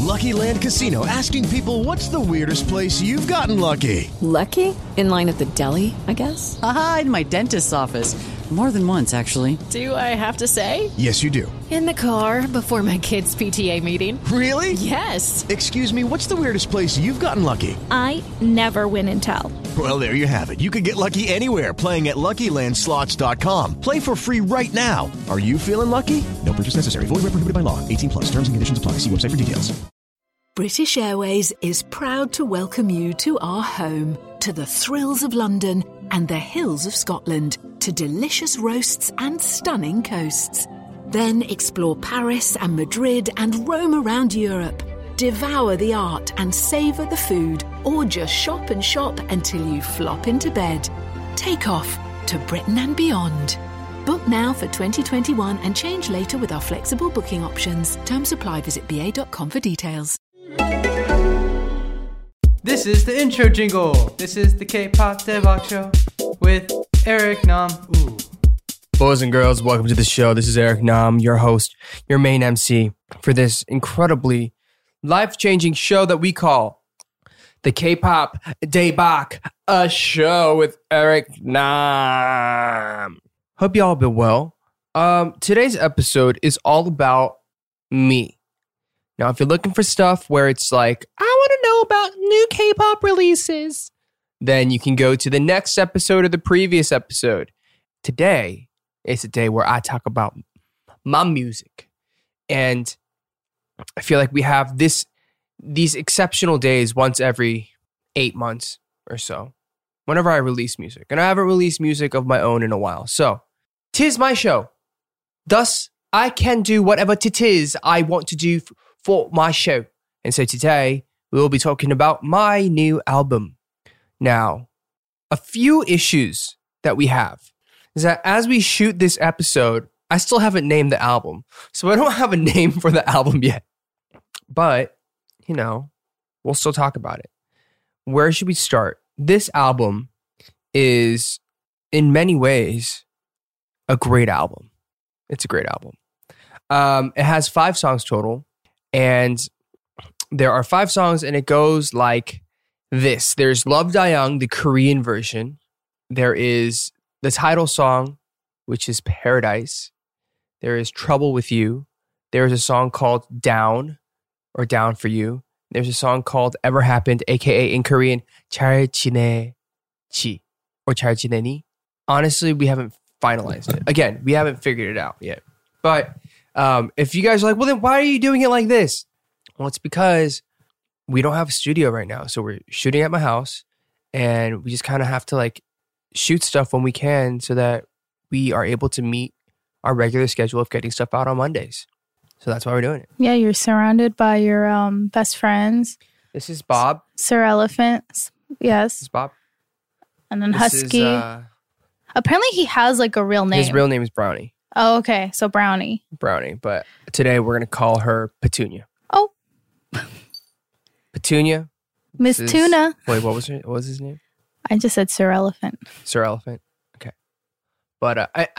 Lucky Land Casino, asking people, what's the weirdest place you've gotten lucky? Lucky? In line at the deli, I guess? Aha, in my dentist's office. More than once, actually. Do I have to say? Yes, you do. In the car before my kids' PTA meeting. Really? Yes. Excuse me, what's the weirdest place you've gotten lucky? I never win and tell. Well, there you have it. You can get lucky anywhere, playing at LuckyLandSlots.com. Play for free right now. Are you feeling lucky? No purchase necessary. Void where prohibited by law. 18 plus. Terms and conditions apply. See website for details. British Airways is proud to welcome you to our home, to the thrills of London and the hills of Scotland, to delicious roasts and stunning coasts. Then explore Paris and Madrid and roam around Europe. Devour the art and savour the food, or just shop and shop until you flop into bed. Take off to Britain and beyond. Book now for 2021 and change later with our flexible booking options. Terms apply. Visit ba.com for details. This is the intro jingle. This is the K-pop Devok Show with Eric Nam. Ooh. Boys and girls, welcome to the show. This is Eric Nam, your host, your main MC for this incredibly life-changing show that we call the K-pop Devok Show with Eric Nam. Hope y'all been well. Today's episode is all about me. Now, if you're looking for stuff where it's like, I want to know about new K-pop releases, then you can go to the next episode or the previous episode. Today is a day where I talk about my music. And I feel like we have these exceptional days once every 8 months or so, whenever I release music. And I haven't released music of my own in a while. So, 'tis my show. Thus, I can do whatever 'tis I want to do for my show. And so today, we will be talking about my new album. Now, a few issues that we have is that as we shoot this episode, I still haven't named the album. So I don't have a name for the album yet. But, you know, we'll still talk about it. Where should we start? This album is, in many ways, a great album. It's a great album. It has 5 songs total. And there are 5 songs, and it goes like this. There's Love Die Young, the Korean version. There is the title song, which is Paradise. There is Trouble With You. There's a song called Down, or Down For You. There's a song called Ever Happened, aka in Korean, 잘 지내지, or 잘 지내니. Honestly, we haven't finalized it. Again, we haven't figured it out yet. But if you guys are like, well, then why are you doing it like this? Well, it's because we don't have a studio right now. So we're shooting at my house, and we just kind of have to like shoot stuff when we can so that we are able to meet our regular schedule of getting stuff out on Mondays. So that's why we're doing it. Yeah, you're surrounded by your best friends. This is Bob. Sir Elephant. Yes. This is Bob. And then This Husky. is, Apparently he has like a real name. his real name is Brownie. Oh, okay. So Brownie. Brownie. But today we're going to call her Petunia. Oh. Petunia. Miss This is- Tuna. Wait, what was his name? I just said Sir Elephant. Sir Elephant. Okay. But I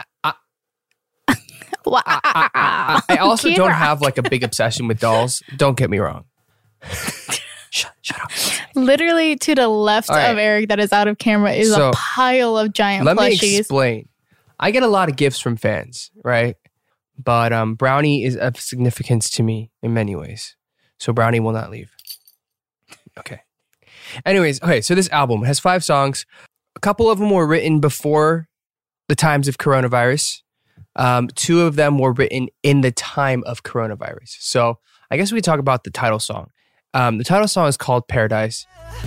also Kid don't Rock. have like a big obsession with dolls. Don't get me wrong. Shut up. Literally to the left All right. of Eric that is out of camera is So, a pile of giant Let me plushies. explain. I get a lot of gifts from fans, right? But Brownie is of significance to me in many ways. So Brownie will not leave. Okay. Anyways, okay, so this album has 5 songs. A couple of them were written before the times of coronavirus. 2 of them were written in the time of coronavirus. So I guess we could talk about the title song. The title song is called Paradise.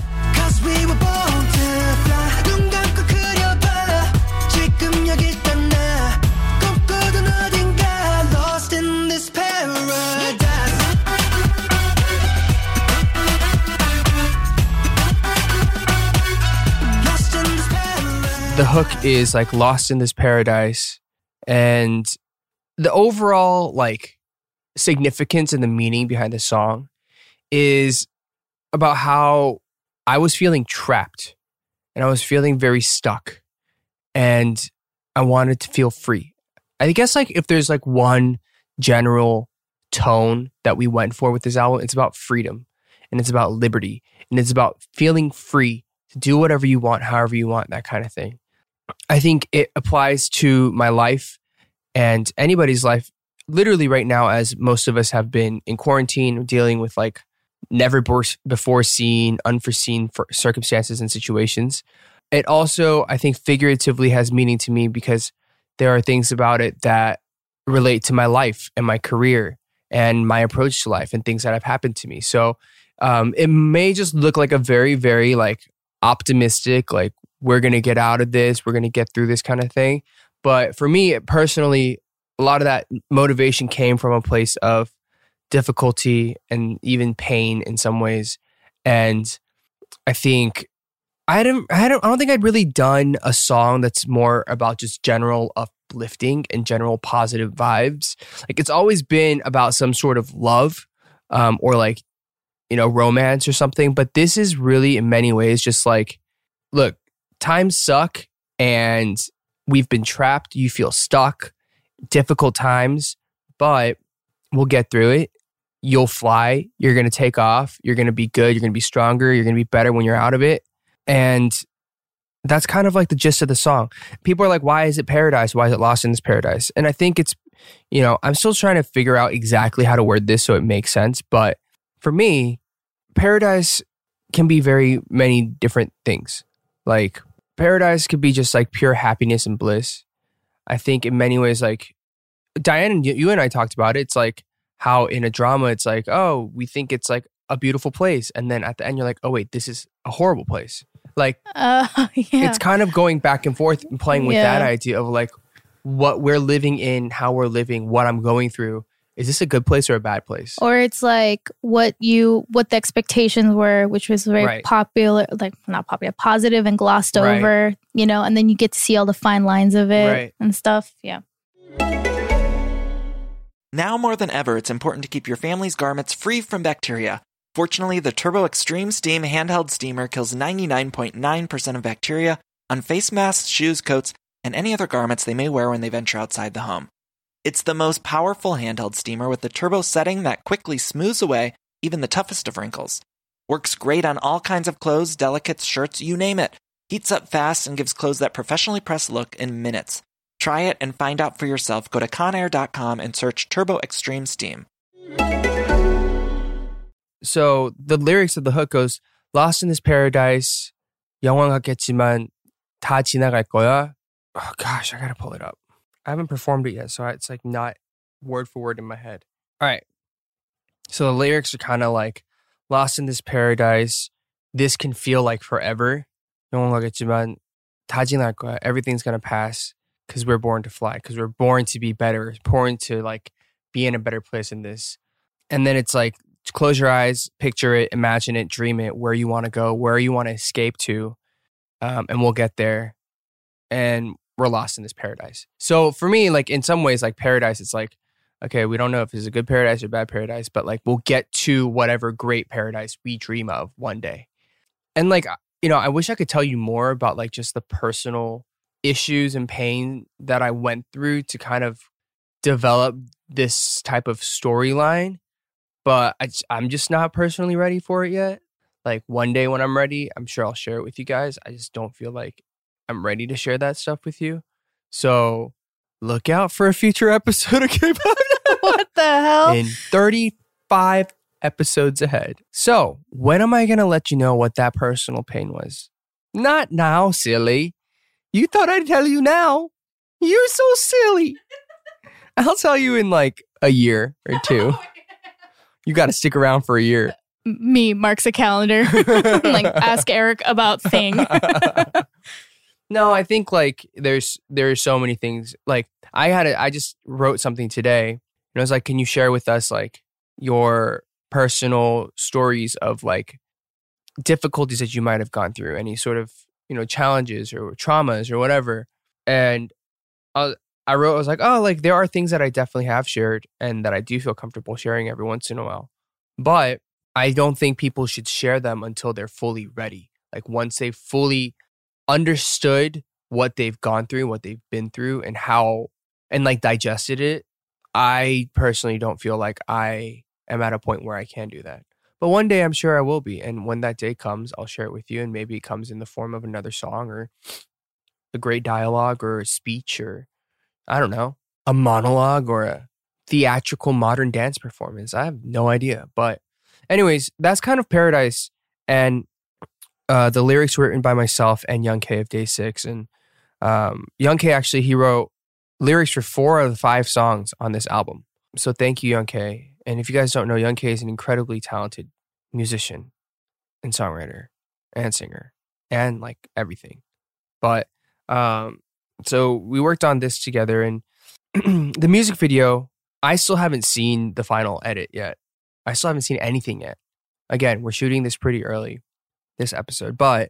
The hook is like lost in this paradise, and the overall like significance and the meaning behind the song is about how I was feeling trapped and I was feeling very stuck and I wanted to feel free. I guess like if there's like one general tone that we went for with this album. It's about freedom, and it's about liberty, and it's about feeling free to do whatever you want, however you want, that kind of thing. I think it applies to my life and anybody's life literally right now, as most of us have been in quarantine dealing with like never before seen, unforeseen circumstances and situations. It also, I think, figuratively has meaning to me because there are things about it that relate to my life and my career and my approach to life and things that have happened to me. So it may just look like a very, very like optimistic, like we're going to get out of this, we're going to get through this kind of thing. But for me personally, a lot of that motivation came from a place of difficulty and even pain in some ways. And I think I don't think I'd really done a song that's more about just general uplifting and general positive vibes. Like it's always been about some sort of love, or like, you know, romance or something. But this is really in many ways just like, look, times suck and we've been trapped. You feel stuck, difficult times, but we'll get through it. You'll fly. You're going to take off. You're going to be good. You're going to be stronger. You're going to be better when you're out of it. And that's kind of like the gist of the song. People are like, why is it paradise? Why is it lost in this paradise? And I think it's, you know, I'm still trying to figure out exactly how to word this so it makes sense. But for me, paradise can be very many different things. Like paradise could be just like pure happiness and bliss. I think in many ways, like Diane and you and I talked about it. It's like how in a drama, it's like, oh, we think it's like a beautiful place. And then at the end, you're like, oh, wait, this is a horrible place. Like, it's kind of going back and forth and playing with that idea of like what we're living in, how we're living, what I'm going through. Is this a good place or a bad place? Or it's like what the expectations were, which was very popular, like not popular, positive and glossed over, you know, and then you get to see all the fine lines of it and stuff. Yeah. Now more than ever, it's important to keep your family's garments free from bacteria. Fortunately, the Turbo Extreme Steam handheld steamer kills 99.9% of bacteria on face masks, shoes, coats, and any other garments they may wear when they venture outside the home. It's the most powerful handheld steamer with the turbo setting that quickly smooths away even the toughest of wrinkles. Works great on all kinds of clothes, delicates, shirts, you name it. Heats up fast and gives clothes that professionally pressed look in minutes. Try it and find out for yourself. Go to conair.com and search Turbo Extreme Steam. So the lyrics of the hook goes, Lost in this paradise, 영원 같겠지만 다 지나갈 거야. Oh gosh, I gotta pull it up. I haven't performed it yet, so it's like not word for word in my head. All right. So the lyrics are kind of like, lost in this paradise, this can feel like forever. 영원 같겠지만 다 지나갈 거야. Everything's gonna pass because we're born to fly, because we're born to be better, born to like be in a better place in this. And then it's like, close your eyes, picture it, imagine it, dream it, where you want to go, where you want to escape to, and we'll get there. And we're lost in this paradise. So for me, like in some ways, like paradise, it's like, okay, we don't know if it's a good paradise or bad paradise, but like we'll get to whatever great paradise we dream of one day. And like, you know, I wish I could tell you more about like just the personal issues and pain that I went through to kind of develop this type of storyline. But I'm just not personally ready for it yet. Like one day when I'm ready, I'm sure I'll share it with you guys. I just don't feel like I'm ready to share that stuff with you. So look out for a future episode of K-Pop. What the hell? In 35 episodes ahead. So when am I going to let you know what that personal pain was? Not now, silly. You thought I'd tell you now. You're so silly. I'll tell you in like a year or two. You got to stick around for a year. Me marks a calendar. Like ask Eric about thing. No, I think like there's so many things. Like I just wrote something today and I was like, can you share with us like your personal stories of like difficulties that you might have gone through, any sort of, you know, challenges or traumas or whatever. And I was like, oh, like there are things that I definitely have shared and that I do feel comfortable sharing every once in a while. But I don't think people should share them until they're fully ready. Like once they've fully understood what they've gone through, what they've been through and how, and like digested it, I personally don't feel like I am at a point where I can do that. But one day I'm sure I will be. And when that day comes, I'll share it with you. And maybe it comes in the form of another song or a great dialogue or a speech or, I don't know, a monologue or a theatrical modern dance performance. I have no idea. But anyways, that's kind of Paradise. And the lyrics were written by myself and Young K of Day 6. And Young K actually, he wrote lyrics for 4 of the 5 songs on this album. So thank you, Young K. And if you guys don't know, Young K is an incredibly talented musician and songwriter and singer and like everything. But so we worked on this together, and the music video, I still haven't seen the final edit yet. I still haven't seen anything yet. Again, we're shooting this pretty early, this episode, but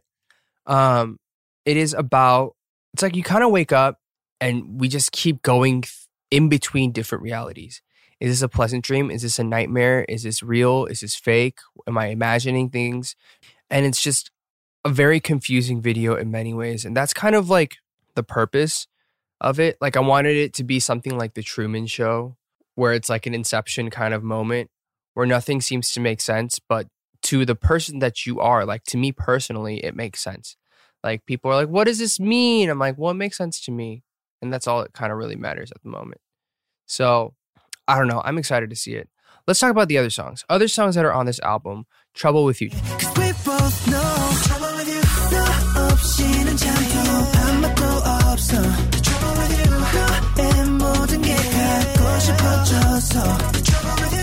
it is about, it's like you kind of wake up and we just keep going in between different realities. Is this a pleasant dream? Is this a nightmare? Is this real? Is this fake? Am I imagining things? And it's just a very confusing video in many ways. And that's kind of like the purpose of it. Like I wanted it to be something like The Truman Show, where it's like an Inception kind of moment where nothing seems to make sense, but to the person that you are, like to me personally, it makes sense. Like people are like, what does this mean? I'm like, well, it makes sense to me. And that's all that kind of really matters at the moment. So I don't know. I'm excited to see it. Let's talk about the other songs. Other songs that are on this album. Trouble with You. We both know trouble with you. 너 없이는 잠도 밤맛도 없어. Trouble with you. 너의 모든 게 갖고 싶어져서. Trouble with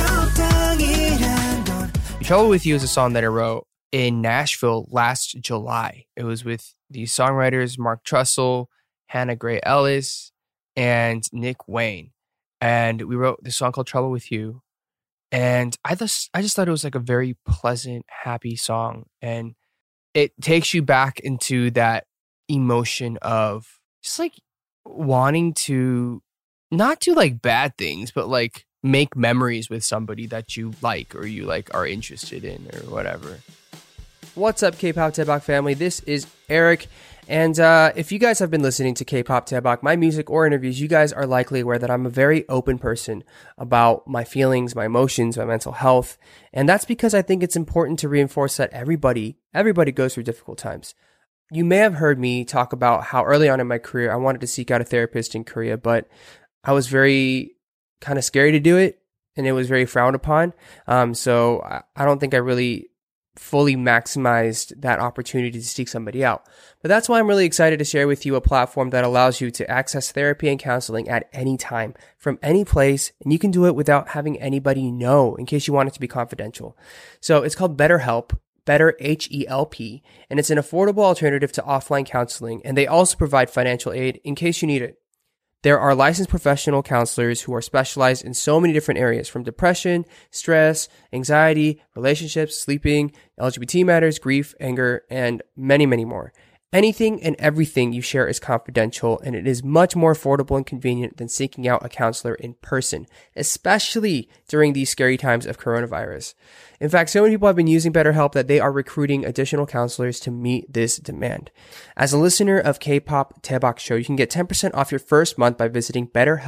you. 적당이란 건. Trouble with You is a song that I wrote in Nashville last July. It was with the songwriters Mark Trussell, Hannah Gray Ellis, and Nick Wayne. And we wrote this song called Trouble with You. And I just thought it was like a very pleasant, happy song. And it takes you back into that emotion of just like wanting to not do like bad things, but like make memories with somebody that you like or you like are interested in or whatever. What's up, K-Pop Daebak family? This is Eric. And if you guys have been listening to K-Pop Daebak, my music or interviews, you guys are likely aware that I'm a very open person about my feelings, my emotions, my mental health. And that's because I think it's important to reinforce that everybody goes through difficult times. You may have heard me talk about how early on in my career, I wanted to seek out a therapist in Korea, but I was very kind of scary to do it, and it was very frowned upon. So I don't think I really fully maximized that opportunity to seek somebody out. But that's why I'm really excited to share with you a platform that allows you to access therapy and counseling at any time, from any place, and you can do it without having anybody know in case you want it to be confidential. So it's called BetterHelp, Better H-E-L-P, and it's an affordable alternative to offline counseling, and they also provide financial aid in case you need it. There are licensed professional counselors who are specialized in so many different areas, from depression, stress, anxiety, relationships, sleeping, LGBT matters, grief, anger, and many, many more. Anything and everything you share is confidential, and it is much more affordable and convenient than seeking out a counselor in person, especially during these scary times of coronavirus. In fact, so many people have been using BetterHelp that they are recruiting additional counselors to meet this demand. As a listener of K-Pop Daebak Show, you can get 10% off your first month by visiting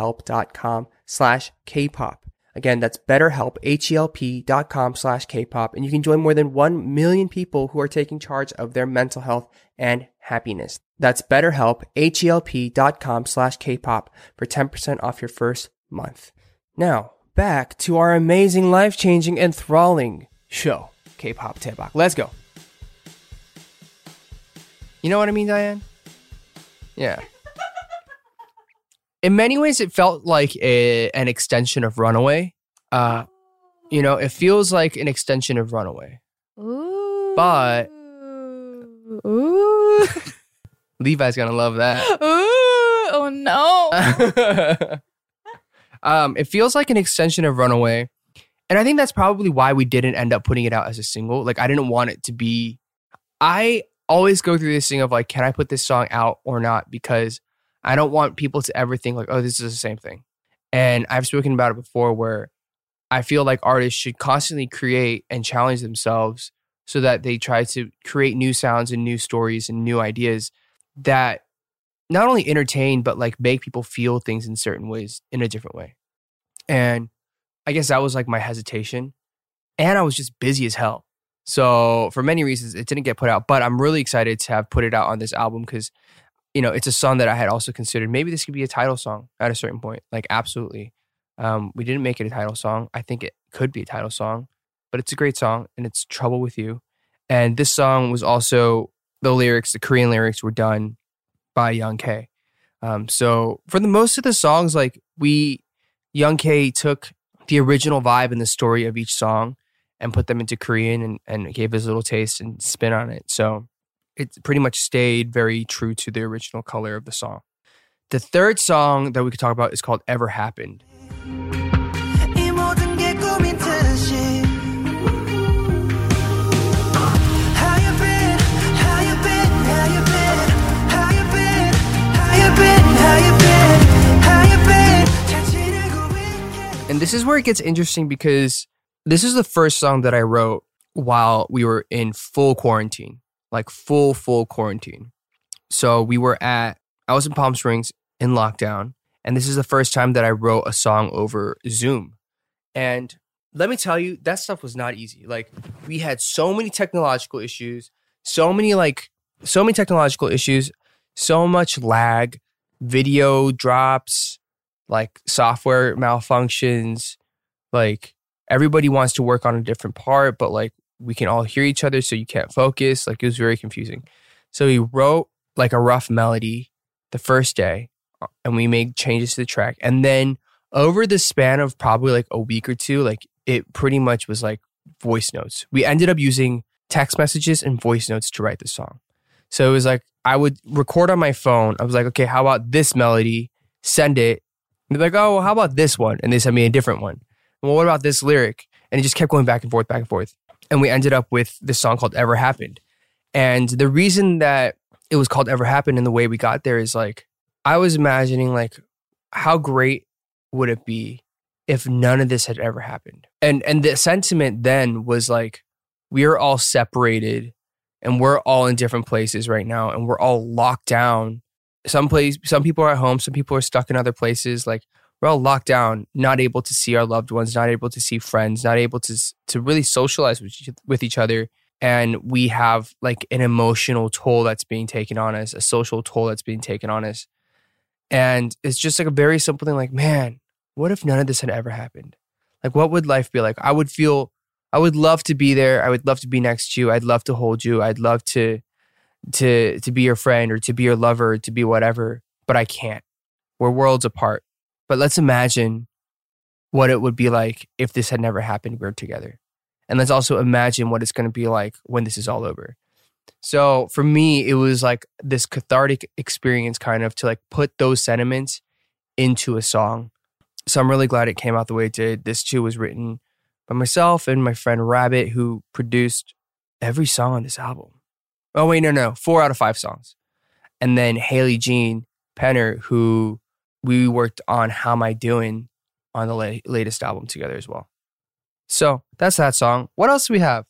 betterhelp.com/Kpop. Again, that's BetterHelp, HELP.com/Kpop, and you can join more than 1 million people who are taking charge of their mental health and happiness. That's BetterHelp, HELP.com/Kpop for 10% off your first month. Now, back to our amazing, life-changing, enthralling show, K-Pop Daebak. Let's go. You know what I mean, Diane? Yeah. In many ways, it felt like an extension of Runaway. It feels like an extension of Runaway. Ooh. But Ooh. Levi's gonna love that. Ooh. Oh no. It feels like an extension of Runaway. And I think that's probably why we didn't end up putting it out as a single. Like, I didn't want it to be... I always go through this thing of like, can I put this song out or not? Because I don't want people to ever think like, oh, this is the same thing. And I've spoken about it before where I feel like artists should constantly create and challenge themselves so that they try to create new sounds and new stories and new ideas that not only entertain, but like make people feel things in certain ways in a different way. And I guess that was like my hesitation. And I was just busy as hell. So for many reasons, it didn't get put out. But I'm really excited to have put it out on this album because, you know, it's a song that I had also considered. Maybe this could be a title song at a certain point. Like, absolutely. We didn't make it a title song. I think it could be a title song. But it's a great song, and it's Trouble With You. And this song was also, the Korean lyrics were done by Young K. So for the most of the songs, like Young K took the original vibe and the story of each song and put them into Korean and gave his little taste and spin on it. So it pretty much stayed very true to the original color of the song. The third song that we could talk about is called Ever Happened. And this is where it gets interesting because this is the first song that I wrote while we were in full quarantine, like full quarantine. So I was in Palm Springs in lockdown, and this is the first time that I wrote a song over Zoom. And let me tell you, that stuff was not easy. Like, we had so many technological issues, so much lag, video drops, like software malfunctions, like everybody wants to work on a different part, but like we can all hear each other, so you can't focus. Like, it was very confusing. So we wrote like a rough melody the first day, and we made changes to the track. And then over the span of probably like a week or two, like it pretty much was like voice notes. We ended up using text messages and voice notes to write the song. So it was like, I would record on my phone. I was like, okay, how about this melody? Send it. And they're like, oh, well, how about this one? And they sent me a different one. Well, what about this lyric? And it just kept going back and forth. And we ended up with this song called Ever Happened. And the reason that it was called Ever Happened and the way we got there is like, I was imagining like, how great would it be if none of this had ever happened? And the sentiment then was like, we are all separated and we're all in different places right now, and we're all locked down. Some people are at home, some people are stuck in other places. Like, we're all locked down, not able to see our loved ones, not able to see friends, not able to really socialize with each other. And we have like an emotional toll that's being taken on us, a social toll that's being taken on us. And it's just like a very simple thing like, man, what if none of this had ever happened? Like, what would life be like? I would love to be there. I would love to be next to you. I'd love to hold you. I'd love to be your friend or to be your lover or to be whatever, but I can't. We're worlds apart. But let's imagine what it would be like if this had never happened. We're together. And let's also imagine what it's going to be like when this is all over. So for me, it was like this cathartic experience kind of to like put those sentiments into a song. So I'm really glad it came out the way it did. This too was written by myself and my friend Rabbit, who produced every song on this album. Oh, wait, no. 4 out of 5 songs. And then Haley Jean Penner, who we worked on How Am I Doing on the latest album together as well. So that's that song. What else do we have?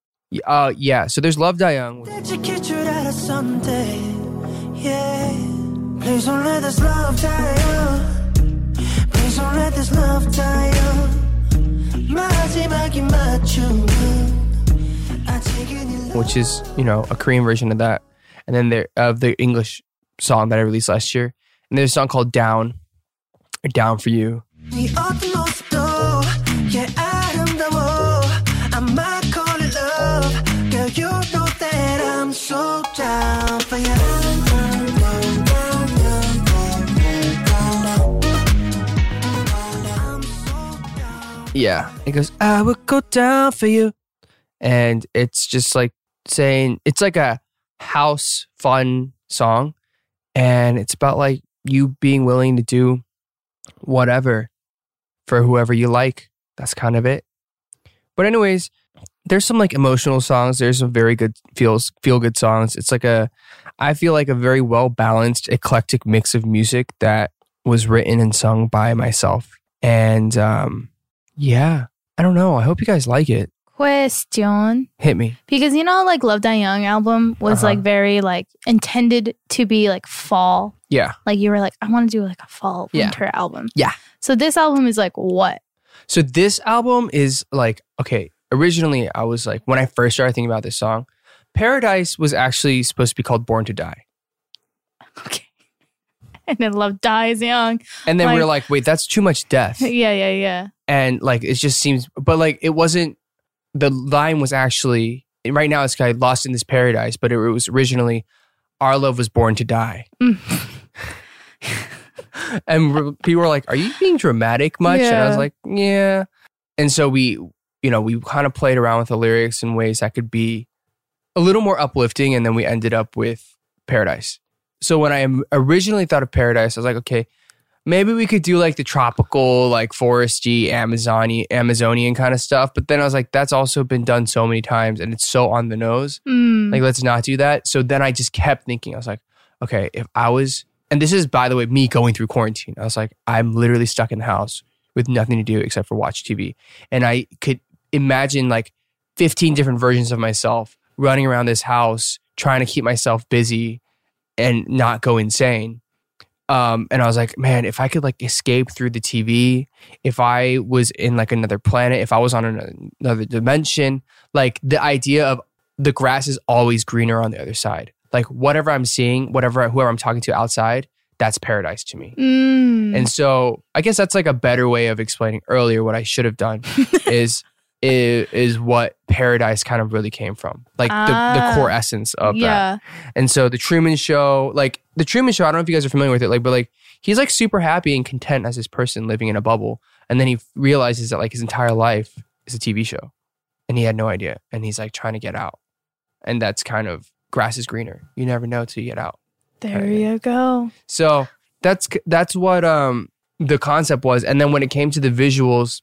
Yeah. So there's Love Die Young. Did you get you out of someday? Yeah. Please don't let this love die young. Please don't let this love die young. Which is, you know, a Korean version of that. And then there of the English song that I released last year. And there's a song called Down, or Down for You. Yeah, it goes, I would go down for you. And it's just like saying, it's like a house fun song. And it's about like you being willing to do whatever for whoever you like. That's kind of it. But anyways, there's some like emotional songs. There's some very good feel good songs. It's like I feel like a very well balanced, eclectic mix of music that was written and sung by myself. And yeah, I don't know. I hope you guys like it. Question. Hit me. Because you know, like Love Die Young album was like very like intended to be like fall. Yeah. Like you were like, I want to do like a fall winter album. Yeah. So this album is like what? So this album is like, okay, originally I was like, when I first started thinking about this song, Paradise was actually supposed to be called Born to Die. Okay. And then Love Dies Young. And then we were like, wait, that's too much death. Yeah. And like, it just seems, but like, it wasn't, the line was actually, right now it's kind of Lost in This Paradise, but it was originally, Our Love Was Born to Die. And people were like, are you being dramatic much? Yeah. And I was like, yeah. And so we kind of played around with the lyrics in ways that could be a little more uplifting. And then we ended up with Paradise. So when I originally thought of Paradise, I was like, okay, maybe we could do like the tropical, like foresty, Amazonian kind of stuff. But then I was like, that's also been done so many times and it's so on the nose. Like, let's not do that. So then I just kept thinking, I was like, okay, if I was, and this is, by the way, me going through quarantine. I was like, I'm literally stuck in the house with nothing to do except for watch TV. And I could imagine like 15 different versions of myself running around this house, trying to keep myself busy and not go insane. And I was like, man, if I could like escape through the TV, if I was in like another planet, if I was on another dimension, like the idea of the grass is always greener on the other side. Like whatever I'm seeing, whoever I'm talking to outside, that's paradise to me. And so I guess that's like a better way of explaining earlier what I should have done is what Paradise kind of really came from. Like the core essence of that. And so the Truman Show, I don't know if you guys are familiar with it, like, but like he's like super happy and content as this person living in a bubble. And then he realizes that like his entire life is a TV show and he had no idea. And he's like trying to get out. And that's kind of grass is greener. You never know till you get out. There you go. So that's what the concept was. And then when it came to the visuals,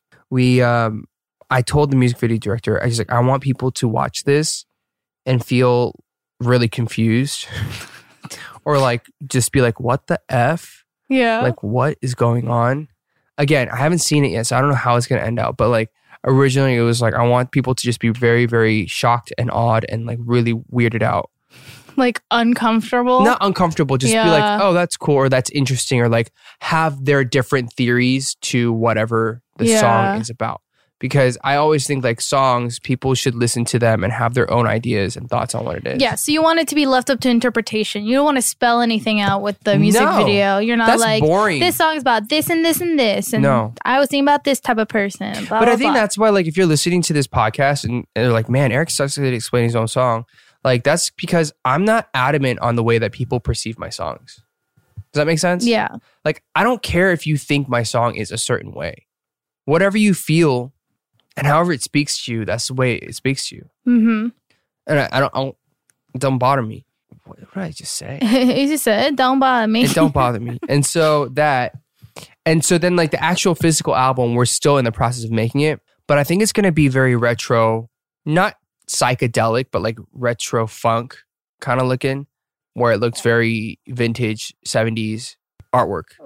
I told the music video director, I was like, I want people to watch this and feel really confused or like just be like, what the F? Yeah. Like, what is going on? Again, I haven't seen it yet, so I don't know how it's going to end out. But like originally it was like, I want people to just be very, very shocked and awed and like really weirded out. Like uncomfortable? Not uncomfortable, just be like, oh, that's cool or that's interesting or like have their different theories to whatever the song is about. Because I always think like songs, people should listen to them and have their own ideas and thoughts on what it is. Yeah, so you want it to be left up to interpretation. You don't want to spell anything out with the music video. You're not like, boring. This song's about this and this and this. And I was thinking about this type of person. Blah, but blah, I think that's why like if you're listening to this podcast and they're like, man, Eric sucks at explaining his own song. Like that's because I'm not adamant on the way that people perceive my songs. Does that make sense? Yeah. Like I don't care if you think my song is a certain way. Whatever you feel and however it speaks to you, that's the way it speaks to you. Mm-hmm. And it don't bother me. What did I just say? You just said, it don't bother me. It don't bother me. And so then like the actual physical album, we're still in the process of making it. But I think it's going to be very retro, not psychedelic, but like retro funk kind of looking, where it looks very vintage 70s artwork.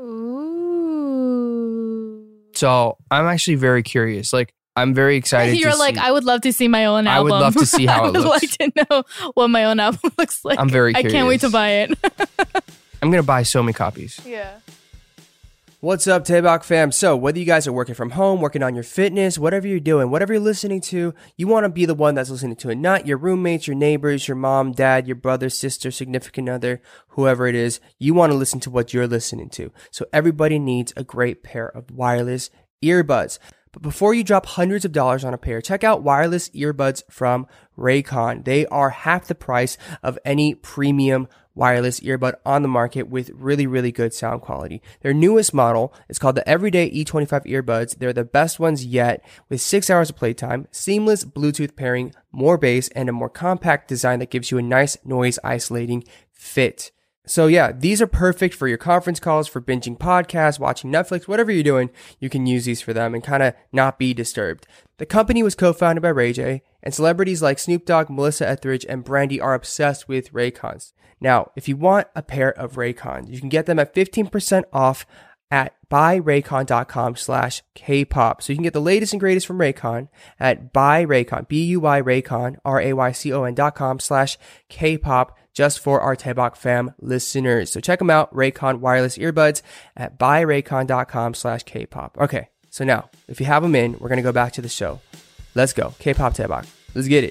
Ooh. So I'm actually very curious. Like, I'm very excited. You're like, I would love to see my own album. I would love to see how it looks. I would like to know what my own album looks like. I'm very curious. I can't wait to buy it. I'm going to buy so many copies. Yeah. What's up, Taebak fam? So whether you guys are working from home, working on your fitness, whatever you're doing, whatever you're listening to, you want to be the one that's listening to it, not your roommates, your neighbors, your mom, dad, your brother, sister, significant other, whoever it is. You want to listen to what you're listening to. So everybody needs a great pair of wireless earbuds. But before you drop hundreds of dollars on a pair, check out wireless earbuds from Raycon. They are half the price of any premium wireless earbud on the market with really, really good sound quality. Their newest model is called the Everyday E25 earbuds. They're the best ones yet with 6 hours of playtime, seamless Bluetooth pairing, more bass, and a more compact design that gives you a nice noise isolating fit. So yeah, these are perfect for your conference calls, for binging podcasts, watching Netflix, whatever you're doing, you can use these for them and kind of not be disturbed. The company was co-founded by Ray J, and celebrities like Snoop Dogg, Melissa Etheridge, and Brandy are obsessed with Raycons. Now, if you want a pair of Raycons, you can get them at 15% off at buyraycon.com/Kpop. So you can get the latest and greatest from Raycon at buyraycon, B-U-Y Raycon, RAYCON.com/Kpop, just for our Taebak fam listeners. So check them out, Raycon wireless earbuds at buyraycon.com/Kpop. Okay, so now, if you have them in, we're going to go back to the show. Let's go. K-pop Taebak. Let's get it.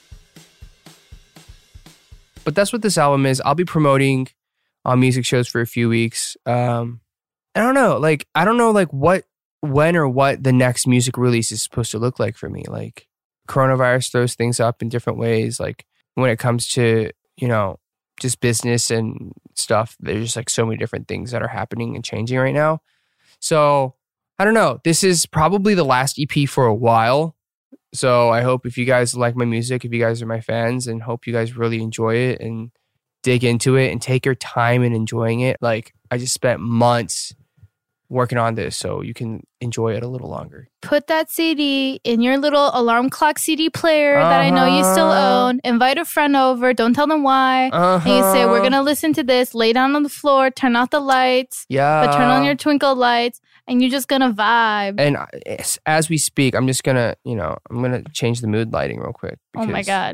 But that's what this album is. I'll be promoting on music shows for a few weeks. I don't know. I don't know when or what the next music release is supposed to look like for me. Like, coronavirus throws things up in different ways. Like, when it comes to, just business and stuff, there's just so many different things that are happening and changing right now. So I don't know. This is probably the last EP for a while. So I hope if you guys like my music, if you guys are my fans, and hope you guys really enjoy it and dig into it and take your time in enjoying it. Like, I just spent months working on this, so you can enjoy it a little longer. Put that CD in your little alarm clock CD player that I know you still own. Invite a friend over. Don't tell them why. And you say, we're going to listen to this. Lay down on the floor. Turn off the lights. Yeah. But turn on your twinkle lights. And you're just going to vibe. And as we speak, I'm just going to, I'm going to change the mood lighting real quick. Because, oh my God.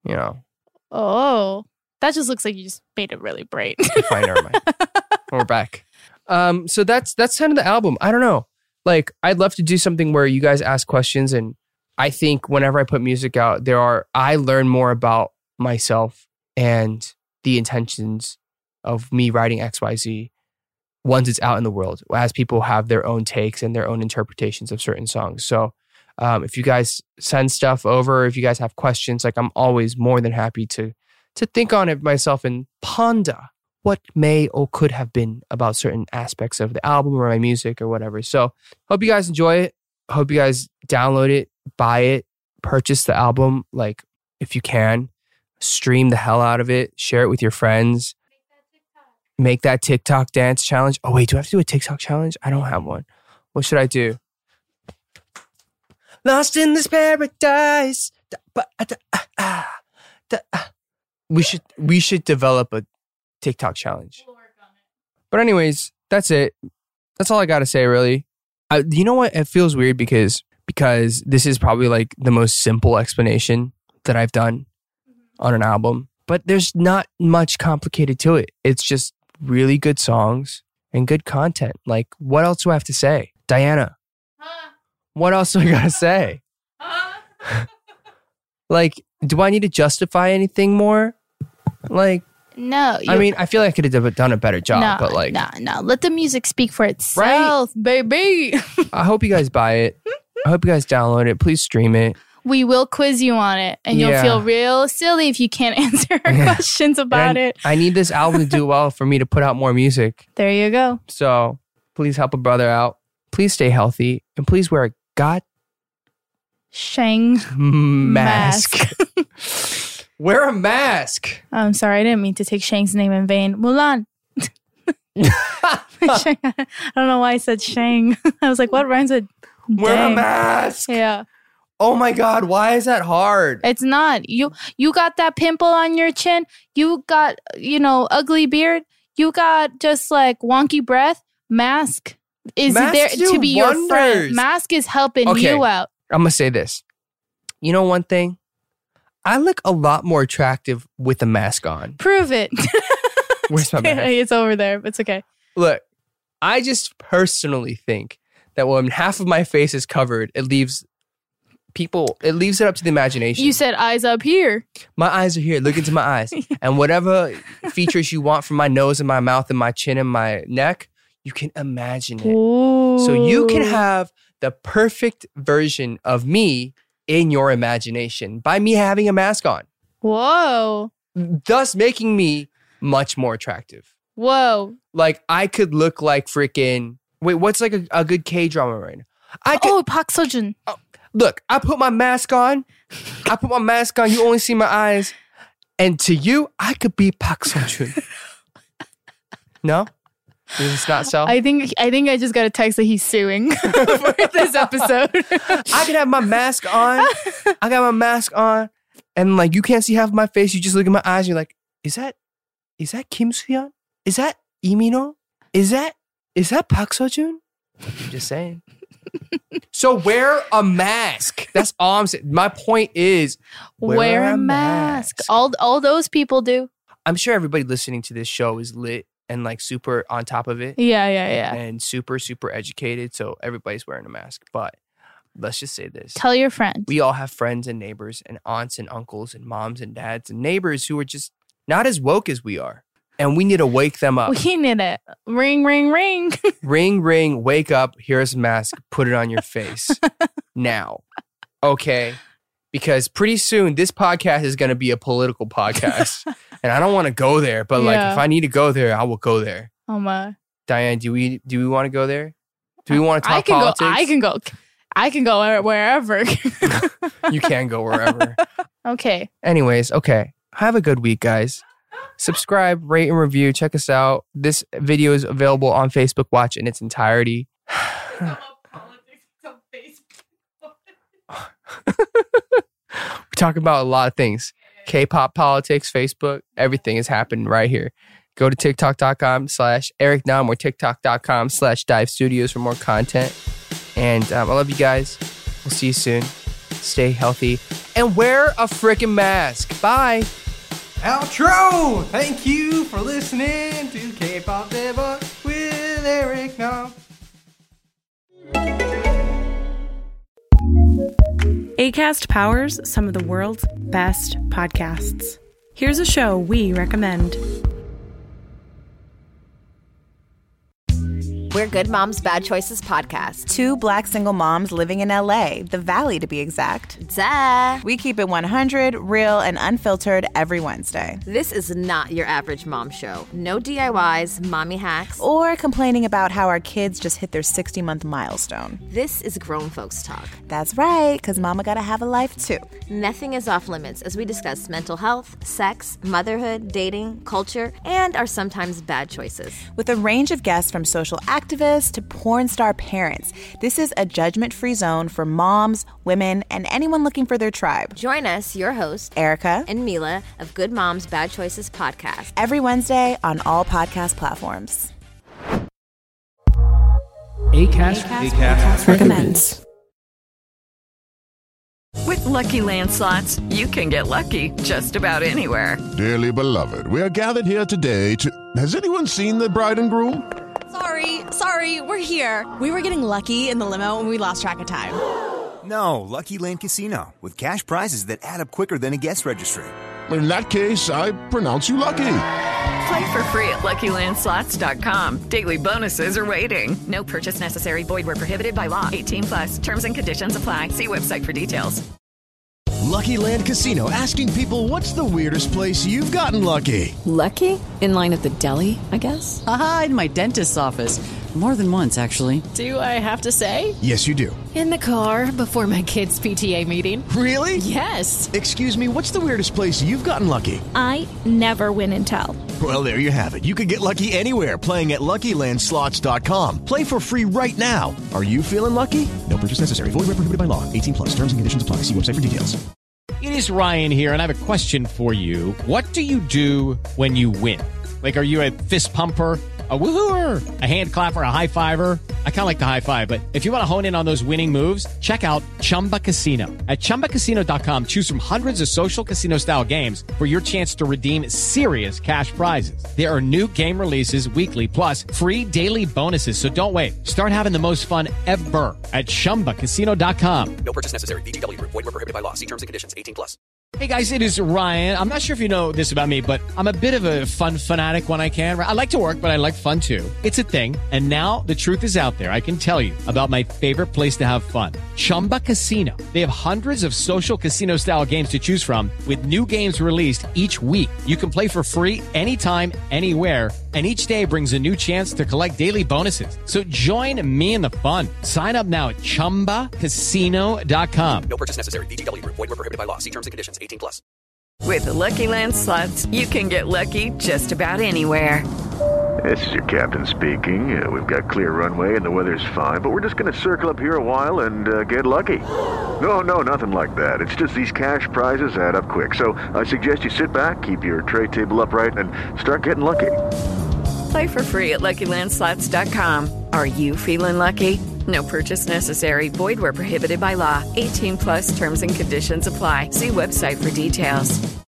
Oh. That just looks like you just made it really bright. Fine, never mind. We're back. So that's kind of the album. I don't know. I'd love to do something where you guys ask questions, and I think whenever I put music out, I learn more about myself and the intentions of me writing XYZ once it's out in the world, as people have their own takes and their own interpretations of certain songs. So if you guys send stuff over, if you guys have questions, I'm always more than happy to think on it myself and ponder what may or could have been about certain aspects of the album or my music or whatever. So hope you guys enjoy it. Hope you guys download it, buy it, purchase the album. If you can, stream the hell out of it, share it with your friends. Make that TikTok dance challenge. Oh wait, do I have to do a TikTok challenge? I don't have one. What should I do? Lost in this paradise. We should develop a TikTok challenge. But anyways, that's it. That's all I got to say, really. You know what? It feels weird because this is probably the most simple explanation that I've done on an album. But there's not much complicated to it. It's just really good songs and good content. What else do I have to say? Diana, what else do I got to say? Do I need to justify anything more? No. I mean, I feel like I could have done a better job, but No. Let the music speak for itself, right? Baby. I hope you guys buy it. I hope you guys download it. Please stream it. We will quiz you on it, and you'll feel real silly if you can't answer our questions about it. I need this album to do well for me to put out more music. There you go. So please help a brother out. Please stay healthy, and please wear a Shang mask. Wear a mask. I'm sorry, I didn't mean to take Shang's name in vain. Mulan. I don't know why I said Shang. I was like, what rhymes with wear a mask? Yeah. Oh my God, why is that hard? It's not. You got that pimple on your chin. You got, ugly beard. You got just wonky breath. Mask is there to be your friend. Mask is helping you out. I'm going to say this. You know one thing? I look a lot more attractive with a mask on. Prove it. Where's my mask? It's over there. It's okay. Look, I just personally think that when half of my face is covered, it leaves it up to the imagination. You said eyes up here. My eyes are here. Look into my eyes. And whatever features you want from my nose and my mouth and my chin and my neck, you can imagine it. Ooh. So you can have the perfect version of me in your imagination by me having a mask on. Whoa. Thus making me much more attractive. Whoa. I could look like freaking... Wait, what's a good K-drama right now? Park Seo-joon. Look, I put my mask on. You only see my eyes. And to you, I could be Park Seo-joon. No? Does this not sell? I think I just got a text that he's suing for this episode. I could have my mask on. I got my mask on. And you can't see half of my face. You just look at my eyes and you're like, is that Kim Soo-hyun? Is that Lee Min-ho? Is that Is that Park Seo-joon? I'm just saying. So wear a mask. That's all I'm saying. My point is wear a mask. All those people do. I'm sure everybody listening to this show is lit and like super on top of it. Yeah. And super, super educated. So everybody's wearing a mask. But let's just say this. Tell your friends. We all have friends and neighbors and aunts and uncles and moms and dads and neighbors who are just not as woke as we are. And we need to wake them up. We need it. Ring, ring, ring. Ring, ring, wake up. Here's a mask. Put it on your face. Now. Okay? Because pretty soon this podcast is going to be a political podcast. And I don't want to go there. But like if I need to go there, I will go there. Oh my. Diane, do we want to go there? Do we want to talk politics? I can go wherever. You can go wherever. Okay. Anyways, okay. Have a good week, guys. Subscribe, rate, and review. Check us out. This video is available on Facebook. Watch in its entirety. We talk about a lot of things. K-pop, politics, Facebook, everything is happening right here. Go to TikTok.com/EricNam or TikTok.com/Dive Studios for more content. And I love you guys. We'll see you soon. Stay healthy and wear a freaking mask. Bye. Outro! Thank you for listening to K-Pop Debug with Eric Nam. Acast powers some of the world's best podcasts. Here's a show we recommend. We're Good Moms, Bad Choices podcast. Two Black single moms living in LA, the Valley to be exact. Duh. We keep it 100, real, and unfiltered every Wednesday. This is not your average mom show. No DIYs, mommy hacks, or complaining about how our kids just hit their 60-month milestone. This is grown folks talk. That's right, because mama gotta have a life too. Nothing is off limits as we discuss mental health, sex, motherhood, dating, culture, and our sometimes bad choices. With a range of guests from social activists to porn star parents, this is a judgment-free zone for moms, women, and anyone looking for their tribe. Join us, your host, Erica, and Mila of Good Moms, Bad Choices podcast. Every Wednesday on all podcast platforms. Acast recommends. With Lucky Land Slots, you can get lucky just about anywhere. Dearly beloved, we are gathered here today to... Has anyone seen the bride and groom? Sorry, we're here. We were getting lucky in the limo and we lost track of time. No, Lucky Land Casino, with cash prizes that add up quicker than a guest registry. In that case, I pronounce you lucky. Play for free at LuckyLandSlots.com. Daily bonuses are waiting. No purchase necessary. Void where prohibited by law. 18+. Terms and conditions apply. See website for details. Lucky Land Casino, asking people, what's the weirdest place you've gotten lucky? Lucky? In line at the deli, I guess? Aha, in my dentist's office. More than once, actually. Do I have to say? Yes, you do. In the car before my kids' PTA meeting. Really? Yes. Excuse me, what's the weirdest place you've gotten lucky? I never win and tell. Well, there you have it. You can get lucky anywhere, playing at LuckyLandSlots.com. Play for free right now. Are you feeling lucky? No purchase necessary. Void where prohibited by law. 18+. Terms and conditions apply. See website for details. It is Ryan here, and I have a question for you. What do you do when you win? Like, are you a fist pumper, a woohooer, a hand clapper, a high fiver? I kind of like the high five, but if you want to hone in on those winning moves, check out Chumba Casino. At ChumbaCasino.com, choose from hundreds of social casino-style games for your chance to redeem serious cash prizes. There are new game releases weekly, plus free daily bonuses. So don't wait. Start having the most fun ever at ChumbaCasino.com. No purchase necessary. VGW. Void where prohibited by law. See terms and conditions. 18+. Hey guys, it is Ryan. I'm not sure if you know this about me, but I'm a bit of a fun fanatic when I can. I like to work, but I like fun too. It's a thing. And now the truth is out there. I can tell you about my favorite place to have fun. Chumba Casino. They have hundreds of social casino style games to choose from with new games released each week. You can play for free anytime, anywhere. And each day brings a new chance to collect daily bonuses. So join me in the fun. Sign up now at ChumbaCasino.com. No purchase necessary. VGW. Void where prohibited by law. See terms and conditions. 18+. With the Lucky Land Slots, you can get lucky just about anywhere. This is your captain speaking. We've got clear runway and the weather's fine, but we're just going to circle up here a while and get lucky. No, nothing like that. It's just these cash prizes add up quick. So I suggest you sit back, keep your tray table upright, and start getting lucky. Play for free at LuckyLandSlots.com. Are you feeling lucky? No purchase necessary. Void where prohibited by law. 18+ terms and conditions apply. See website for details.